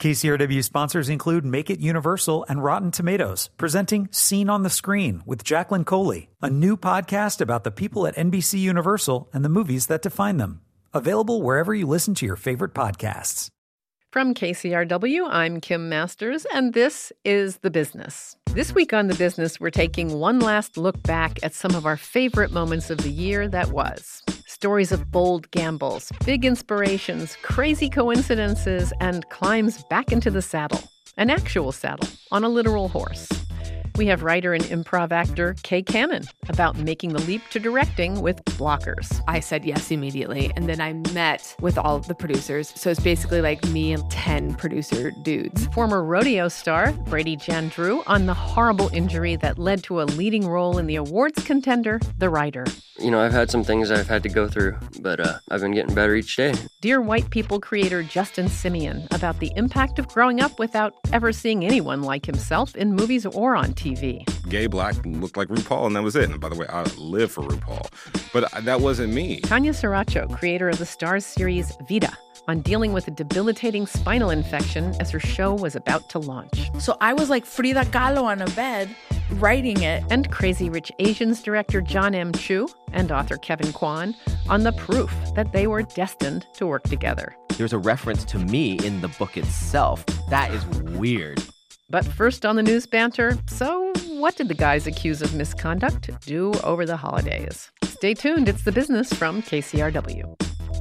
KCRW sponsors include Make It Universal and Rotten Tomatoes, presenting Scene on the Screen with Jacqueline Coley, a new podcast about the people at NBC Universal and the movies that define them. Available wherever you listen to your favorite podcasts. From KCRW, I'm Kim Masters, and this is The Business. This week on The Business, we're taking one last look back at some of our favorite moments of the year that was. Stories of bold gambles, big inspirations, crazy coincidences, and climbs back into the saddle. An actual saddle on a literal horse. We have writer and improv actor Kay Cannon about making the leap to directing with blockers. I said yes immediately, and then I met with all of the producers. So it's basically like me and 10 producer dudes. Former rodeo star Brady Jandreau on the horrible injury that led to a leading role in the awards contender, The Rider. You know, I've had some things I've had to go through, but I've been getting better each day. Dear White People creator Justin Simeon about the impact of growing up without ever seeing anyone like himself in movies or on TV. Gay, black, looked like RuPaul, and that was it. And by the way, I live for RuPaul. But that wasn't me. Tanya Saracho, creator of the Starz series Vida, on dealing with a debilitating spinal infection as her show was about to launch. So I was like Frida Kahlo on a bed, writing it. And Crazy Rich Asians director John M. Chu and author Kevin Kwan on the proof that they were destined to work together. There's a reference to me in the book itself. That is weird. But first on the news banter, so what did the guys accused of misconduct do over the holidays? Stay tuned, it's The Business from KCRW.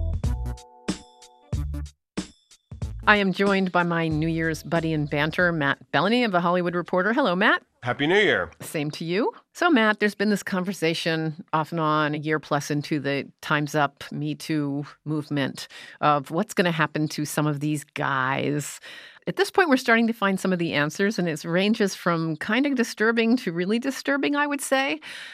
I am joined by my New Year's buddy in banter, Matt Bellany of The Hollywood Reporter. Hello, Matt. Happy New Year. Same to you. So, Matt, there's been this conversation off and on, a year plus into the Time's Up, Me Too movement of what's going to happen to some of these guys. At this point, we're starting to find some of the answers, and it ranges from kind of disturbing to really disturbing, I would say.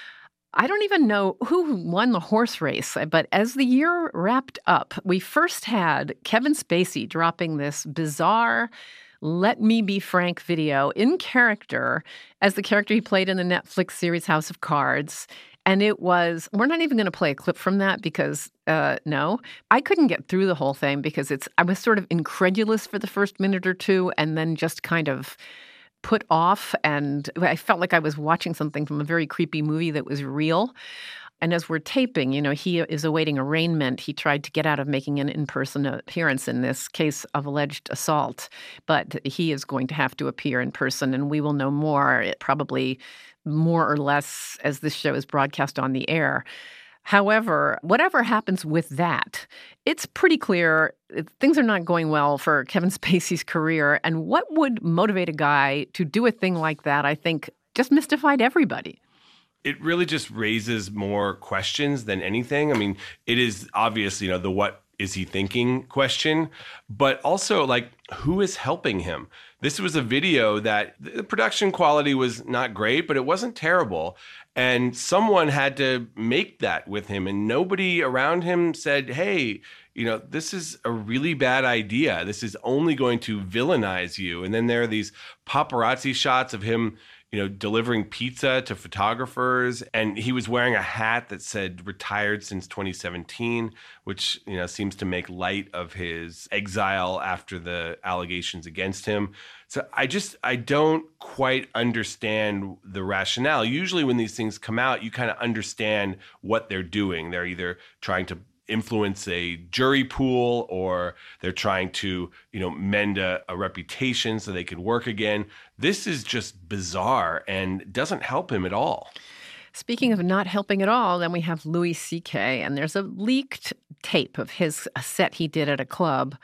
I don't even know who won the horse race, but as the year wrapped up, we first had Kevin Spacey dropping this bizarre Let Me Be Frank video in character as the character he played in the Netflix series House of Cards. And it was, we're not even going to play a clip from that because, no, I couldn't get through the whole thing because I was sort of incredulous for the first minute or two and then just kind of put off. And I felt like I was watching something from a very creepy movie that was real. And as we're taping, you know, he is awaiting arraignment. He tried to get out of making an in-person appearance in this case of alleged assault, but he is going to have to appear in person, and we will know more, probably more or less, as this show is broadcast on the air. However, whatever happens with that, it's pretty clear things are not going well for Kevin Spacey's career. And what would motivate a guy to do a thing like that, I think, just mystified everybody. It really just raises more questions than anything. I mean, it is obvious, you know, the what is he thinking question, but also like who is helping him? This was a video that the production quality was not great, but it wasn't terrible. And someone had to make that with him, and nobody around him said, hey, you know, this is a really bad idea. This is only going to villainize you. And then there are these paparazzi shots of him, you know, delivering pizza to photographers. And he was wearing a hat that said retired since 2017, which, you know, seems to make light of his exile after the allegations against him. So I don't quite understand the rationale. Usually when these things come out, you kind of understand what they're doing. They're either trying to influence a jury pool, or they're trying to, you know, mend a reputation so they can work again. This is just bizarre and doesn't help him at all. Speaking of not helping at all, then we have Louis C.K., and there's a leaked tape of a set he did at a club.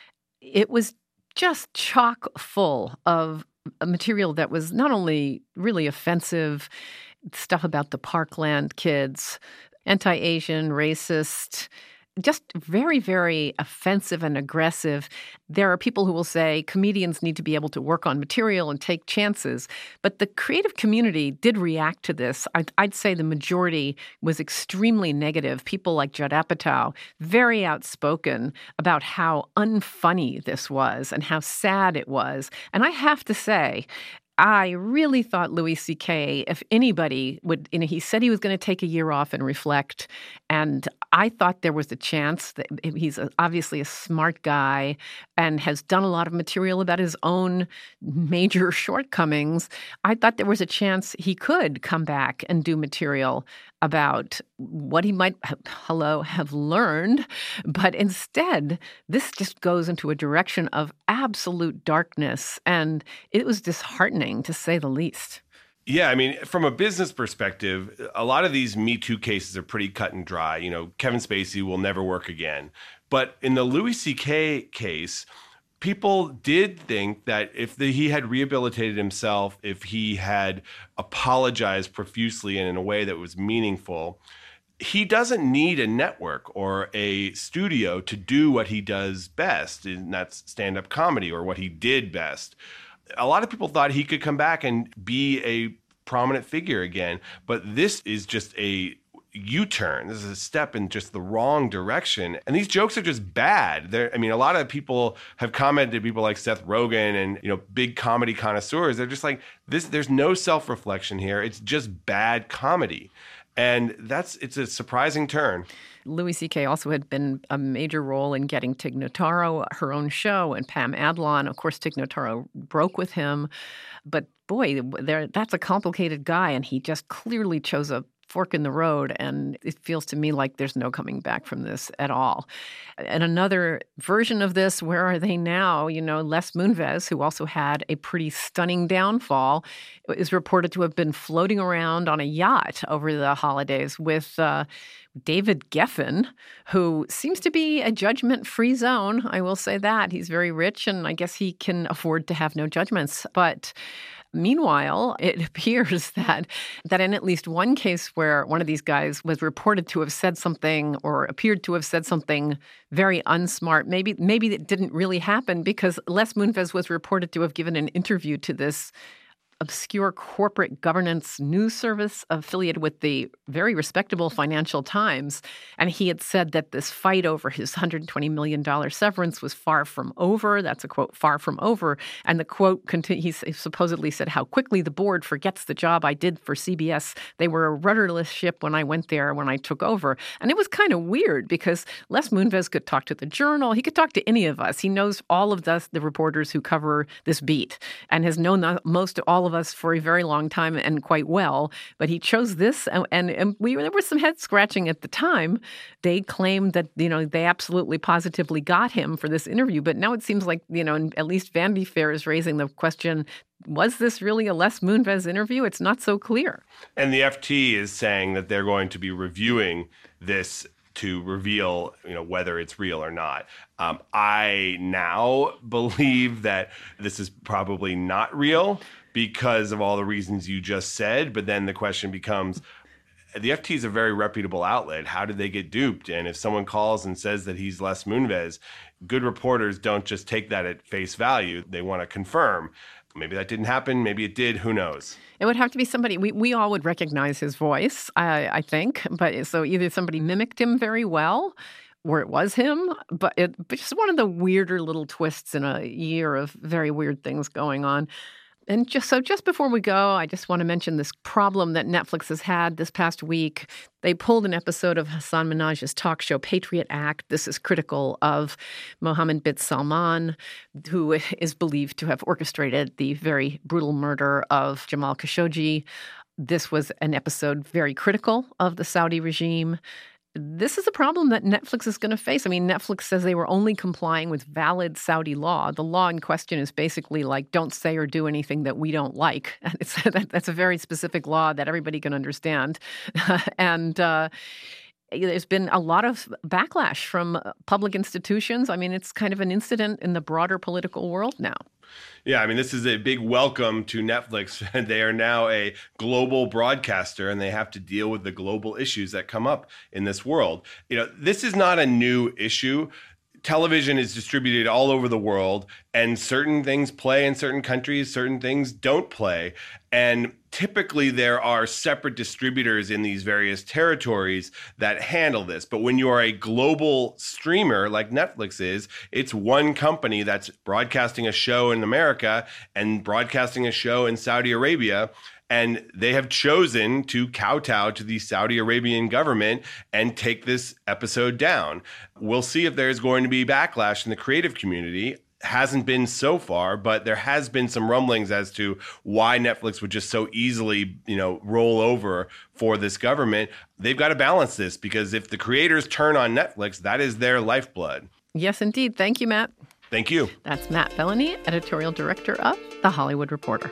It was just chock full of material that was not only really offensive, stuff about the Parkland kids, anti-Asian, racist, just very, very offensive and aggressive. There are people who will say comedians need to be able to work on material and take chances. But the creative community did react to this. I'd say the majority was extremely negative. People like Judd Apatow, very outspoken about how unfunny this was and how sad it was. And I have to say, I really thought Louis C.K., if anybody would, he said he was going to take a year off and reflect. And I thought there was a chance that he's obviously a smart guy and has done a lot of material about his own major shortcomings. I thought there was a chance he could come back and do material about what he might have learned. But instead, this just goes into a direction of absolute darkness. And it was disheartening, to say the least. Yeah, I mean, from a business perspective, a lot of these Me Too cases are pretty cut and dry. You know, Kevin Spacey will never work again. But in the Louis C.K. case, people did think that if he had rehabilitated himself, if he had apologized profusely and in a way that was meaningful, he doesn't need a network or a studio to do what he does best, and that's stand-up comedy, or what he did best. A lot of people thought he could come back and be a prominent figure again, but this is just a U-turn. This is a step in just the wrong direction. And these jokes are just bad. I mean, a lot of people have commented, people like Seth Rogen and, you know, big comedy connoisseurs, they're just like, there's no self-reflection here. It's just bad comedy. And it's a surprising turn. Louis C.K. also had been a major role in getting Tig Notaro her own show, and Pam Adlon. Of course, Tig Notaro broke with him. But boy, that's a complicated guy, and he just clearly chose a fork in the road, and it feels to me like there's no coming back from this at all. And another version of this, where are they now? You know, Les Moonves, who also had a pretty stunning downfall, is reported to have been floating around on a yacht over the holidays with David Geffen, who seems to be a judgment-free zone. I will say that. He's very rich, and I guess he can afford to have no judgments. But meanwhile, it appears that in at least one case where one of these guys was reported to have said something or appeared to have said something very unsmart, maybe it didn't really happen, because Les Moonves was reported to have given an interview to this obscure corporate governance news service affiliated with the very respectable Financial Times. And he had said that this fight over his $120 million severance was far from over. That's a quote, far from over. And the quote, he supposedly said, how quickly the board forgets the job I did for CBS. They were a rudderless ship when I went there, when I took over. And it was kind of weird, because Les Moonves could talk to the Journal. He could talk to any of us. He knows all of the reporters who cover this beat and has known most all of us for a very long time and quite well. But he chose this, and there was some head scratching at the time. They claimed that, you know, they absolutely positively got him for this interview. But now it seems like, you know, at least Vanity Fair is raising the question, was this really a Les Moonves interview? It's not so clear. And the FT is saying that they're going to be reviewing this to reveal, you know, whether it's real or not. I now believe that this is probably not real because of all the reasons you just said. But then the question becomes, the FT is a very reputable outlet. How did they get duped? And if someone calls and says that he's Les Moonves, good reporters don't just take that at face value. They want to confirm. Maybe that didn't happen. Maybe it did. Who knows? It would have to be somebody, we all would recognize his voice, I think. But so either somebody mimicked him very well, or it was him. But it's just one of the weirder little twists in a year of very weird things going on. And just before we go, I just want to mention this problem that Netflix has had this past week. They pulled an episode of Hassan Minhaj's talk show, Patriot Act. This is critical of Mohammed bin Salman, who is believed to have orchestrated the very brutal murder of Jamal Khashoggi. This was an episode very critical of the Saudi regime. This is a problem that Netflix is going to face. I mean, Netflix says they were only complying with valid Saudi law. The law in question is basically like, don't say or do anything that we don't like. And that's a very specific law that everybody can understand. And there's been a lot of backlash from public institutions. I mean, it's kind of an incident in the broader political world now. Yeah, I mean, this is a big welcome to Netflix. They are now a global broadcaster, and they have to deal with the global issues that come up in this world. You know, this is not a new issue. Television is distributed all over the world, and certain things play in certain countries, certain things don't play. And typically there are separate distributors in these various territories that handle this. But when you are a global streamer like Netflix is, it's one company that's broadcasting a show in America and broadcasting a show in Saudi Arabia. And they have chosen to kowtow to the Saudi Arabian government and take this episode down. We'll see if there's going to be backlash in the creative community. Hasn't been so far, but there has been some rumblings as to why Netflix would just so easily, roll over for this government. They've got to balance this, because if the creators turn on Netflix, that is their lifeblood. Yes, indeed. Thank you, Matt. Thank you. That's Matt Bellany, editorial director of The Hollywood Reporter.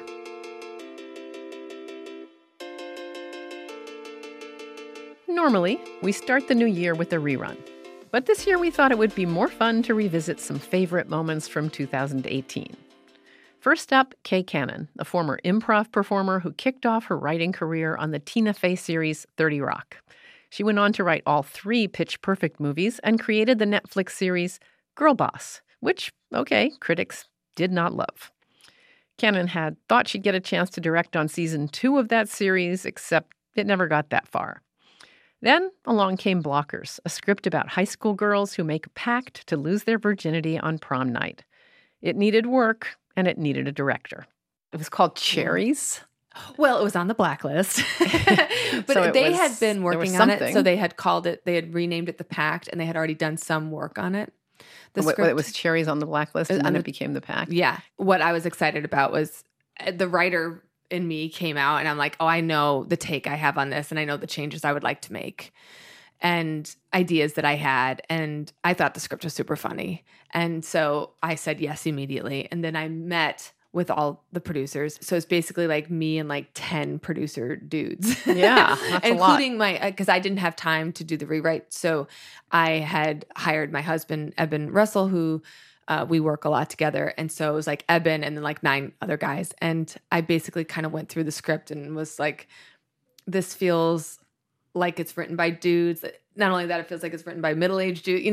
Normally, we start the new year with a rerun. But this year we thought it would be more fun to revisit some favorite moments from 2018. First up, Kay Cannon, a former improv performer who kicked off her writing career on the Tina Fey series 30 Rock. She went on to write all 3 Pitch Perfect movies and created the Netflix series Girl Boss, which, critics did not love. Cannon had thought she'd get a chance to direct on season 2 of that series, except it never got that far. Then along came Blockers, a script about high school girls who make a pact to lose their virginity on prom night. It needed work, and it needed a director. It was called Cherries. Well, it was on the blacklist. But So they had been working on it, something. so they had renamed it The Pact, and they had already done some work on it. It was Cherries on the blacklist, and then it became The Pact. Yeah. What I was excited about was the writer in me came out, and I'm like, oh, I know the take I have on this, and I know the changes I would like to make and ideas that I had. And I thought the script was super funny. And so I said yes immediately. And then I met with all the producers. So it's basically like me and like 10 producer dudes. Yeah, that's including because I didn't have time to do the rewrite. So I had hired my husband, Eben Russell, who we work a lot together. And so it was like Eben and then like 9 other guys. And I basically kind of went through the script and was like, this feels like it's written by dudes. Not only that, it feels like it's written by middle-aged dudes,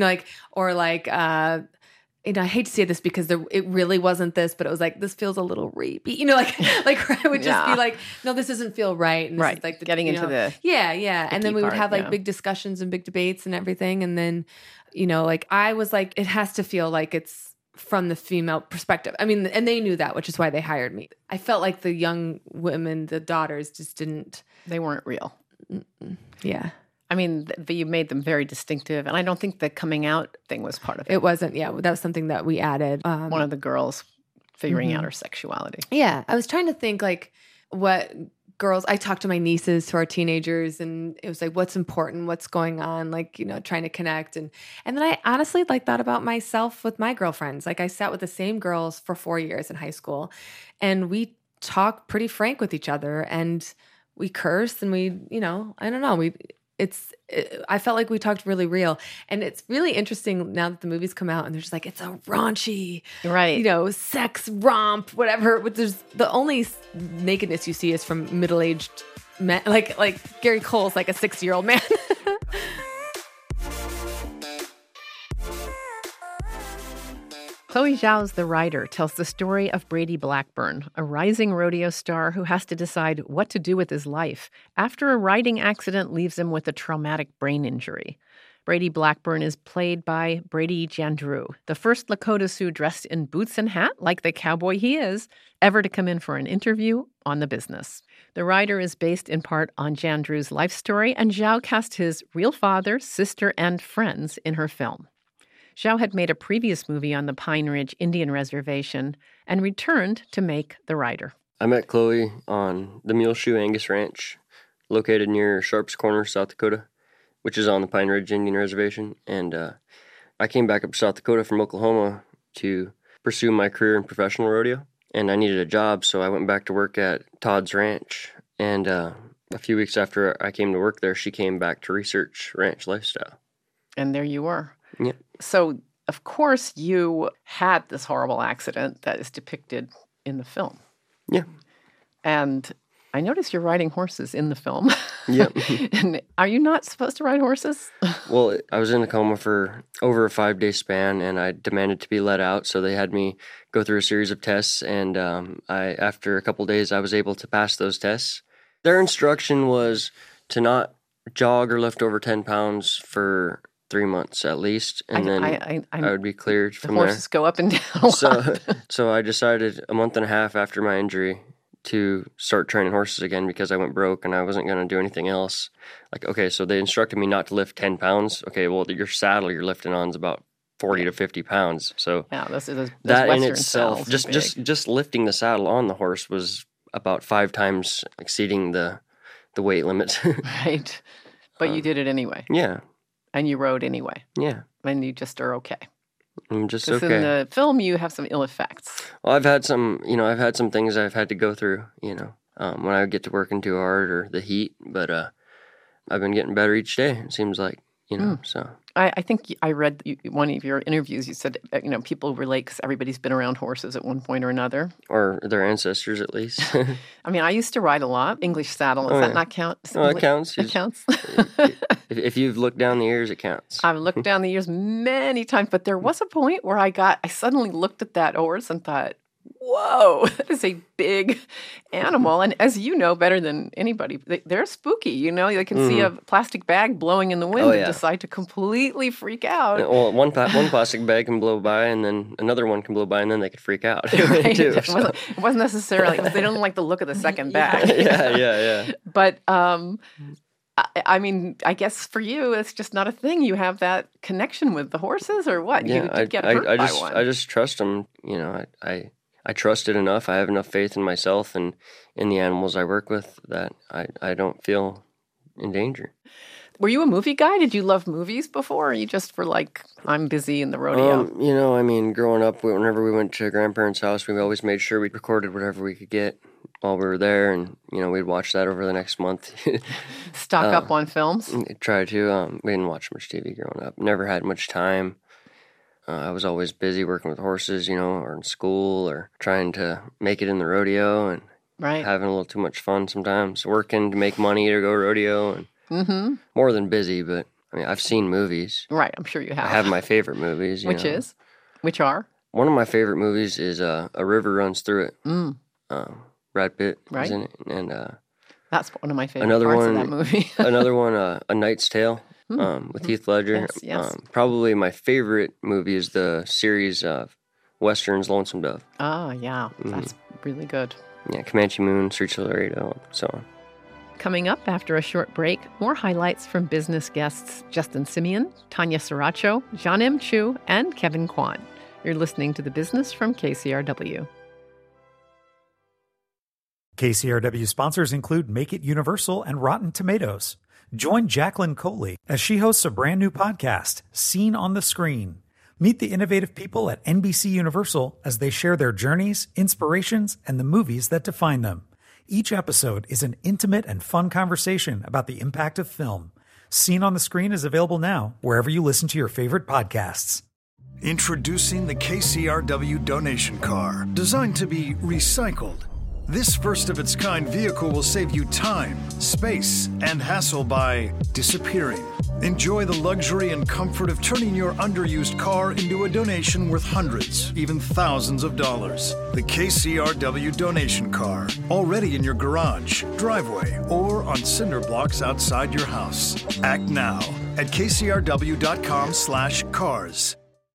I hate to say this because it really wasn't this, but it was like, this feels a little rapey, like I would just be like, no, this doesn't feel right. And this is like getting into the and then we would have like part, big discussions and big debates and everything. And then, I was like, it has to feel like it's from the female perspective. I mean, and they knew that, which is why they hired me. I felt like the young women, the daughters, just didn't. They weren't real. Yeah. I mean, you made them very distinctive, and I don't think the coming out thing was part of it. It wasn't, yeah. That was something that we added. One of the girls figuring out her sexuality. Yeah. I was trying to think, like, what girls... I talked to my nieces, to our teenagers, and it was like, what's important? What's going on? Like, trying to connect. And then I honestly, thought about myself with my girlfriends. Like, I sat with the same girls for 4 years in high school, and we talked pretty frank with each other, and we cursed, and we, I don't know, I felt like we talked really real. And it's really interesting now that the movies come out and they're just like, it's a raunchy, right? Sex romp, whatever. But there's the only nakedness you see is from middle-aged men. Like Gary Cole's like a 60-year-old man. Chloe Zhao's The Rider tells the story of Brady Blackburn, a rising rodeo star who has to decide what to do with his life after a riding accident leaves him with a traumatic brain injury. Brady Blackburn is played by Brady Jandreau, the first Lakota Sioux dressed in boots and hat, like the cowboy he is, ever to come in for an interview on the business. The Rider is based in part on Jandreau's life story, and Zhao cast his real father, sister, and friends in her film. Zhao had made a previous movie on the Pine Ridge Indian Reservation and returned to make The Rider. I met Chloe on the Muleshoe Angus Ranch, located near Sharps Corner, South Dakota, which is on the Pine Ridge Indian Reservation. And I came back up to South Dakota from Oklahoma to pursue my career in professional rodeo. And I needed a job, so I went back to work at Todd's Ranch. And a few weeks after I came to work there, she came back to research ranch lifestyle. And there you were. Yeah. So, of course, you had this horrible accident that is depicted in the film. Yeah. And I noticed you're riding horses in the film. Yep. And are you not supposed to ride horses? Well, I was in a coma for over a 5-day span, and I demanded to be let out, so they had me go through a series of tests, and after a couple days, I was able to pass those tests. Their instruction was to not jog or lift over 10 pounds for 3 months at least, and then I would be cleared from there. The horses go up and down a lot. So I decided a month and a half after my injury to start training horses again because I went broke and I wasn't going to do anything else. Like, okay, so they instructed me not to lift 10 pounds. Okay, well, your saddle you're lifting on is about 40 to 50 pounds. So Yeah, this that in Western itself, saddles are just lifting the saddle on the horse was about 5 times exceeding the weight limit. big. Right. But you did it anyway. Yeah, And you rode anyway. yeah. And you just are okay. I'm just Because okay. in the film, you have some ill effects. Well, I've had some things I've had to go through, when I get to working too hard or the heat, but I've been getting better each day, it seems like, so. I think I read one of your interviews. You said, people relate because everybody's been around horses at one point or another. Or their ancestors, at least. I mean, I used to ride a lot. English saddle. Does that not count? Oh, it counts. It counts. If you've looked down the ears, it counts. I've looked down the years many times, but there was a point where I suddenly looked at that horse and thought, whoa, that is a big animal. And as you know better than anybody, they're spooky. They can see a plastic bag blowing in the wind and decide to completely freak out. Well, one plastic bag can blow by, and then another one can blow by, and then they could freak out. Right. Too, It wasn't necessarily, they don't like the look of the second bag. Yeah. But I mean, I guess for you, it's just not a thing. You have that connection with the horses, or what? Yeah, you did get hurt by one. I just trust them. I trust it enough. I have enough faith in myself and in the animals I work with that I don't feel in danger. Were you a movie guy? Did you love movies before? Or you just were like, I'm busy in the rodeo? Growing up, whenever we went to grandparents' house, we always made sure we recorded whatever we could get while we were there, and we'd watch that over the next month. Stock up on films? Try to. We didn't watch much TV growing up. Never had much time. I was always busy working with horses, or in school, or trying to make it in the rodeo, and having a little too much fun sometimes. Working to make money to go rodeo, and more than busy. But I mean, I've seen movies. Right, I'm sure you have. I have my favorite movies. Which are? One of my favorite movies is A River Runs Through It. Brad Pitt is in it, and that's one of my favorite parts of that movie. another one, A Knight's Tale. With Heath Ledger. Yes. Probably my favorite movie is the series of Westerns, Lonesome Dove. Oh, yeah. That's really good. Yeah, Comanche Moon, Streets of Laredo, and so on. Coming up after a short break, more highlights from business guests Justin Simeon, Tanya Saracho, John M. Chu, and Kevin Kwan. You're listening to The Business from KCRW. KCRW sponsors include Make It Universal and Rotten Tomatoes. Join Jacqueline Coley as she hosts a brand new podcast, Seen on the Screen. Meet the innovative people at NBC Universal as they share their journeys, inspirations, and the movies that define them. Each episode is an intimate and fun conversation about the impact of film. Seen on the Screen is available now wherever you listen to your favorite podcasts. Introducing the KCRW donation car, designed to be recycled. This first-of-its-kind vehicle will save you time, space, and hassle by disappearing. Enjoy the luxury and comfort of turning your underused car into a donation worth hundreds, even thousands of dollars. The KCRW donation car, already in your garage, driveway, or on cinder blocks outside your house. Act now at kcrw.com/cars.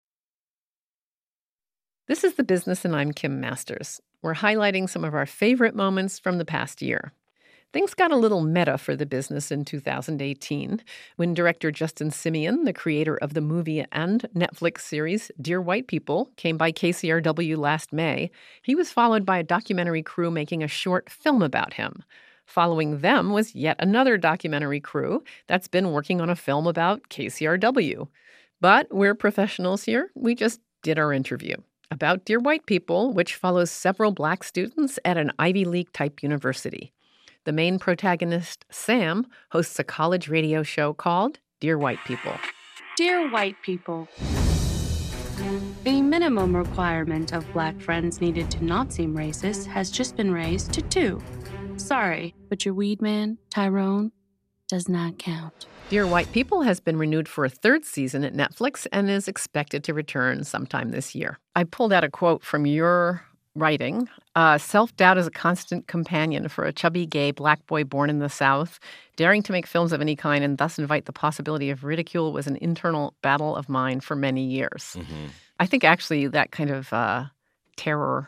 This is The Business, and I'm Kim Masters. We're highlighting some of our favorite moments from the past year. Things got a little meta for The Business in 2018 when director Justin Simeon, the creator of the movie and Netflix series Dear White People, came by KCRW last May. He was followed by a documentary crew making a short film about him. Following them was yet another documentary crew that's been working on a film about KCRW. But we're professionals here. We just did our interview about Dear White People, which follows several Black students at an Ivy League-type university. The main protagonist, Sam, hosts a college radio show called Dear White People. Dear White People. The minimum requirement of Black friends needed to not seem racist has just been raised to 2. Sorry, but your weed man, Tyrone, does not count. Dear White People has been renewed for a 3rd season at Netflix and is expected to return sometime this year. I pulled out a quote from your writing. Self-doubt is a constant companion for a chubby gay Black boy born in the South. Daring to make films of any kind and thus invite the possibility of ridicule was an internal battle of mine for many years. Mm-hmm. I think actually that kind of terror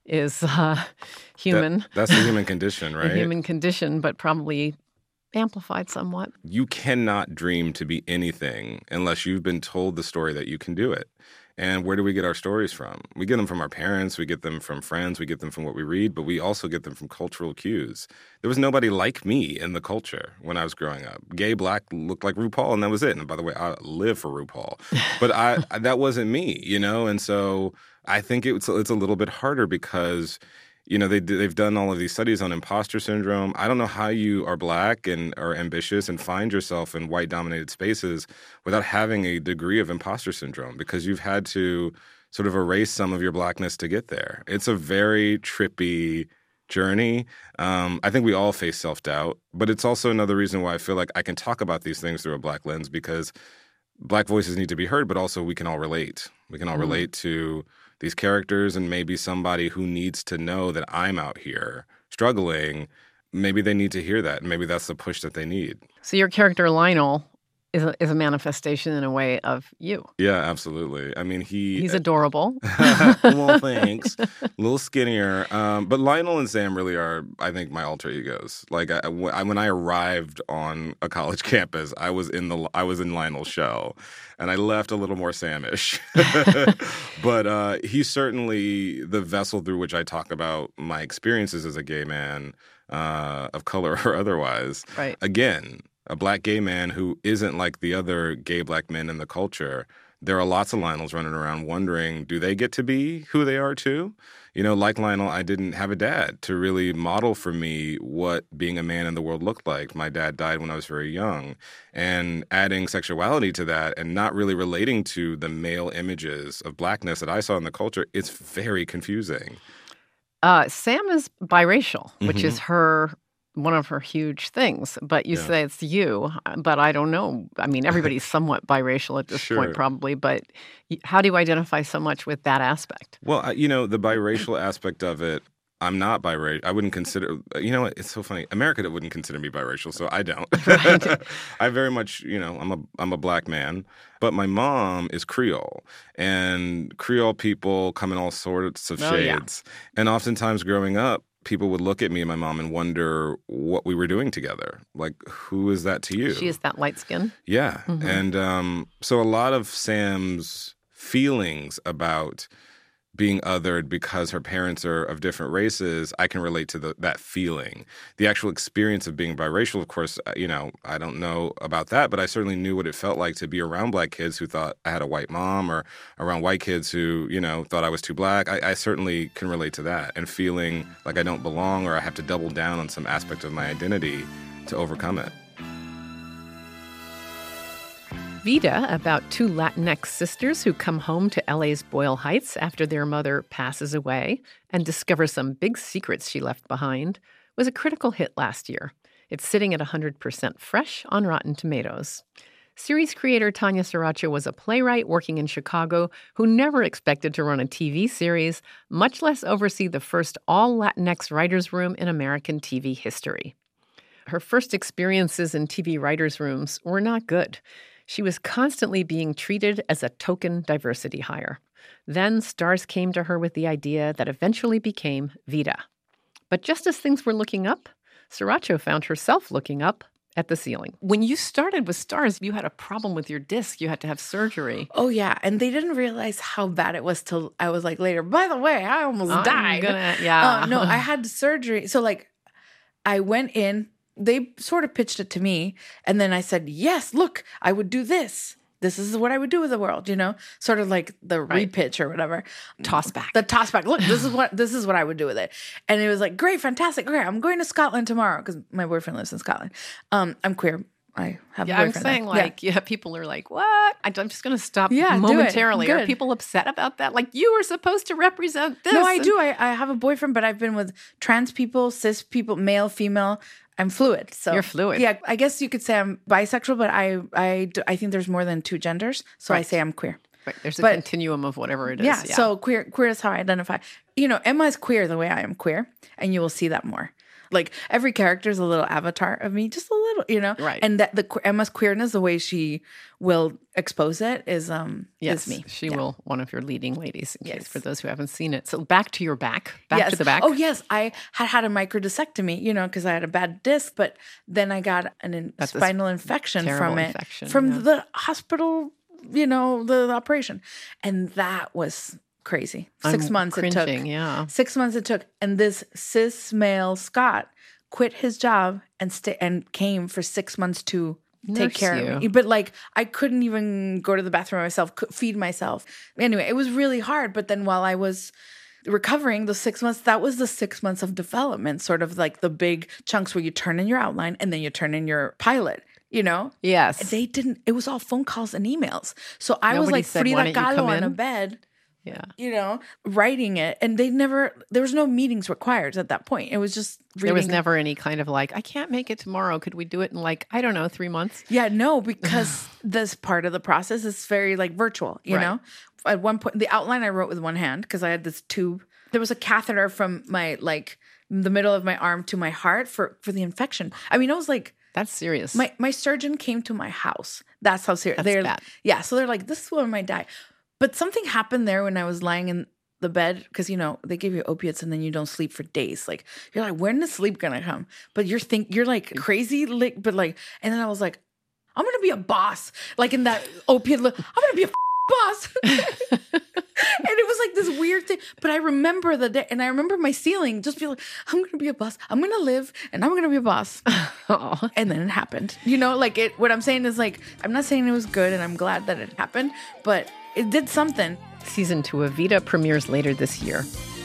is human. That's the human condition, right? The human condition, but probably amplified somewhat. You cannot dream to be anything unless you've been told the story that you can do it. And where do we get our stories from? We get them from our parents, we get them from friends, we get them from what we read, but we also get them from cultural cues. There was nobody like me in the culture when I was growing up. Gay, black, looked like RuPaul, and that was it. And by the way, I live for RuPaul. But that wasn't me, you know? And so I think it's a little bit harder because, you know, they've done all of these studies on imposter syndrome. I don't know how you are black and are ambitious and find yourself in white-dominated spaces without having a degree of imposter syndrome, because you've had to sort of erase some of your blackness to get there. It's a very trippy journey. I think we all face self-doubt, but it's also another reason why I feel like I can talk about these things through a black lens, because black voices need to be heard, but also we can all relate. We can all relate to these characters, and maybe somebody who needs to know that I'm out here struggling, maybe they need to hear that, and maybe that's the push that they need. So your character Lionel is a manifestation in a way of you. Yeah, absolutely. I mean, he's adorable. Well, thanks. A little skinnier. But Lionel and Sam really are, I think, my alter egos. Like when I arrived on a college campus, I was in Lionel's shell, and I left a little more Samish. But he's certainly the vessel through which I talk about my experiences as a gay man, of color or otherwise. Right. Again, a black gay man who isn't like the other gay black men in the culture. There are lots of Lionels running around wondering, do they get to be who they are too? You know, like Lionel, I didn't have a dad to really model for me what being a man in the world looked like. My dad died when I was very young. And adding sexuality to that and not really relating to the male images of blackness that I saw in the culture, it's very confusing. Sam is biracial, which is one of her huge things, but you say it's you, but I don't know. I mean, everybody's somewhat biracial at this point probably, but how do you identify so much with that aspect? Well, you know, the biracial aspect of it, I'm not biracial. I wouldn't consider, you know what, it's so funny. America wouldn't consider me biracial, so I don't. Right. I very much, you know, I'm a black man, but my mom is Creole, and Creole people come in all sorts of shades. Yeah. And oftentimes growing up, people would look at me and my mom and wonder what we were doing together. Like, who is that to you? She is that light skin. Yeah. Mm-hmm. And so a lot of Sam's feelings about being othered because her parents are of different races, I can relate to that feeling. The actual experience of being biracial, of course, you know, I don't know about that, but I certainly knew what it felt like to be around black kids who thought I had a white mom, or around white kids who, you know, thought I was too black. I certainly can relate to that, and feeling like I don't belong or I have to double down on some aspect of my identity to overcome it. Vida, about two Latinx sisters who come home to LA's Boyle Heights after their mother passes away and discover some big secrets she left behind, was a critical hit last year. It's sitting at 100% fresh on Rotten Tomatoes. Series creator Tanya Sriracha was a playwright working in Chicago who never expected to run a TV series, much less oversee the first all-Latinx writers' room in American TV history. Her first experiences in TV writers' rooms were not good. She was constantly being treated as a token diversity hire. Then stars came to her with the idea that eventually became Vida. But just as things were looking up, Sriracha found herself looking up at the ceiling. When you started with Stars, you had a problem with your disc. You had to have surgery. Oh, yeah. And they didn't realize how bad it was till I was like later, by the way, I almost died. No, I had surgery. So like I went in. They sort of pitched it to me, and then I said, yes, look, I would do this. This is what I would do with the world, you know? Sort of like the repitch or whatever. Toss back. The toss back. Look, this is what I would do with it. And it was like, great, fantastic. Okay, I'm going to Scotland tomorrow because my boyfriend lives in Scotland. I'm queer. I have a boyfriend. I'm saying there. People are like, what? I'm just going to stop momentarily. Are people upset about that? Like, you were supposed to represent this. No, I do. I have a boyfriend, but I've been with trans people, cis people, male, female. I'm fluid. So you're fluid. Yeah, I guess you could say I'm bisexual, but I think there's more than two genders. So I say I'm queer. Right. There's a continuum of whatever it is. Yeah, so queer is how I identify. You know, Emma is queer the way I am queer, and you will see that more. Like, every character is a little avatar of me, just a little little, Right. And that Emma's queerness, the way she will expose it is me. She will, one of your leading ladies, in case for those who haven't seen it. So back to your back, to the back. Oh, yes. I had a microdiscectomy, because I had a bad disc, but then I got a spinal infection from it, from the hospital, the operation. And that was crazy. 6 months it took. Yeah. 6 months it took. And this cis male Scott quit his job and came for 6 months to take care of me. But I couldn't even go to the bathroom myself, feed myself. Anyway, it was really hard. But then while I was recovering those 6 months, that was the 6 months of development, sort of like the big chunks where you turn in your outline and then you turn in your pilot. Yes. They didn't. It was all phone calls and emails. So I was like Frida Kahlo on a bed. Yeah. Writing it. And there was no meetings required at that point. It was just reading. There was never any kind of I can't make it tomorrow. Could we do it in 3 months? Yeah, no, because this part of the process is very virtual, know? At one point, the outline I wrote with one hand because I had this tube. There was a catheter from my, the middle of my arm to my heart for the infection. I mean, I was like, that's serious. My surgeon came to my house. That's how serious. That's bad. Yeah, so they're like, this is when I might die. But something happened there when I was lying in the bed because, they give you opiates and then you don't sleep for days. You're like, when is sleep going to come? But you're crazy. And then I was like, I'm going to be a boss. In that opiate, I'm going to be a boss. And it was this weird thing. But I remember the day and I remember my ceiling just be like, I'm going to be a boss. I'm going to live and I'm going to be a boss. And then it happened. What I'm saying is I'm not saying it was good and I'm glad that it happened, but it did something. Season 2 of Vida premieres later this year.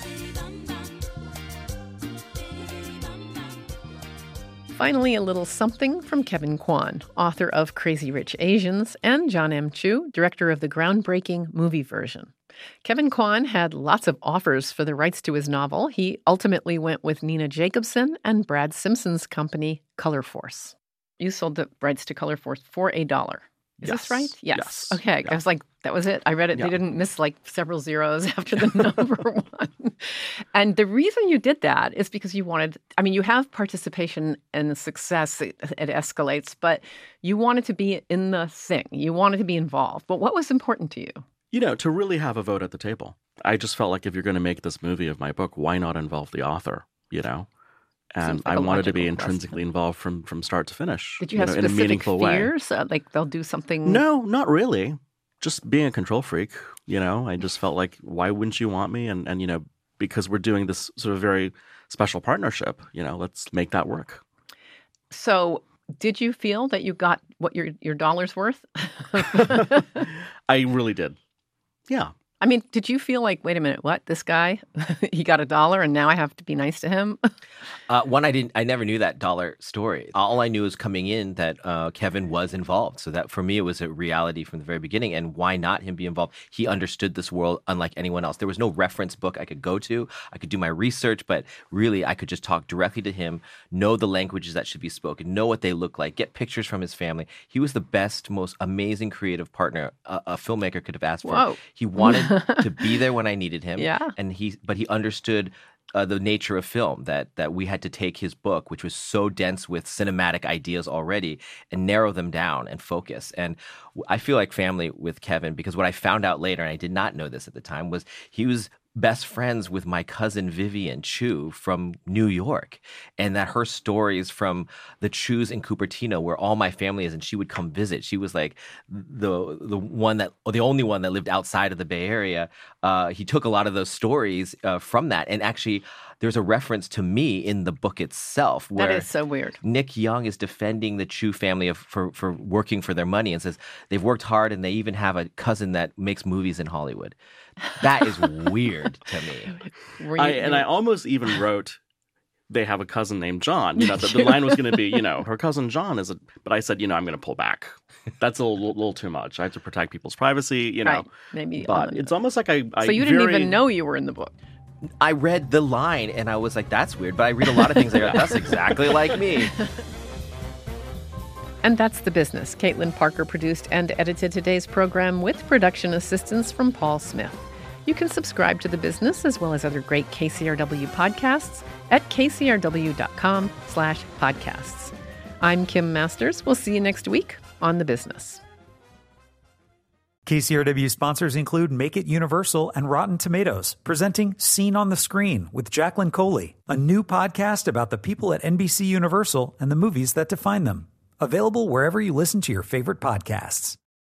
Finally, a little something from Kevin Kwan, author of Crazy Rich Asians, and John M. Chu, director of the groundbreaking movie version. Kevin Kwan had lots of offers for the rights to his novel. He ultimately went with Nina Jacobson and Brad Simpson's company, Color Force. You sold the rights to Color Force for $1. Is this right? Yes. Okay. Yeah. I was like, that was it. I read it. Yeah. They didn't miss several zeros after the number one. And the reason you did that is because you wanted, you have participation and success. It escalates, but you wanted to be in the thing. You wanted to be involved. But what was important to you? To really have a vote at the table. I just felt like if you're going to make this movie of my book, why not involve the author, And I wanted to be intrinsically involved from start to finish. Did you have specific in a meaningful fears? Way. They'll do something? No, not really. Just being a control freak, I just felt like, why wouldn't you want me? And because we're doing this sort of very special partnership, let's make that work. So did you feel that you got what your dollar's worth? I really did. Yeah. Did you feel like, wait a minute, what? This guy, he got $1 and now I have to be nice to him? I never knew that dollar story. All I knew was coming in that Kevin was involved. So that for me, it was a reality from the very beginning. And why not him be involved? He understood this world unlike anyone else. There was no reference book I could go to. I could do my research, but really I could just talk directly to him, know the languages that should be spoken, know what they look like, get pictures from his family. He was the best, most amazing creative partner a filmmaker could have asked for. Whoa. He wanted to be there when I needed him. Yeah. But he understood the nature of film, that we had to take his book, which was so dense with cinematic ideas already, and narrow them down and focus. And I feel like family with Kevin, because what I found out later, and I did not know this at the time, was he was best friends with my cousin Vivian Chu from New York, and that her stories from the Chus in Cupertino, where all my family is, and she would come visit. She was like the only one that lived outside of the Bay Area. He took a lot of those stories from that, and actually, there's a reference to me in the book itself. Where that is so weird. Nick Young is defending the Chu family for working for their money and says they've worked hard and they even have a cousin that makes movies in Hollywood. That is weird to me. I almost even wrote, they have a cousin named John. The line was going to be, her cousin John is but I said, I'm going to pull back. That's a little too much. I have to protect people's privacy, Right. Maybe. But it's almost like I So you didn't even know you were in the book. I read the line and I was like, that's weird. But I read a lot of things like, that's exactly like me. And that's The Business. Caitlin Parker produced and edited today's program with production assistance from Paul Smith. You can subscribe to The Business as well as other great KCRW podcasts at kcrw.com/podcasts. I'm Kim Masters. We'll see you next week on The Business. KCRW sponsors include Make It Universal and Rotten Tomatoes, presenting Scene on the Screen with Jacqueline Coley, a new podcast about the people at NBC Universal and the movies that define them. Available wherever you listen to your favorite podcasts.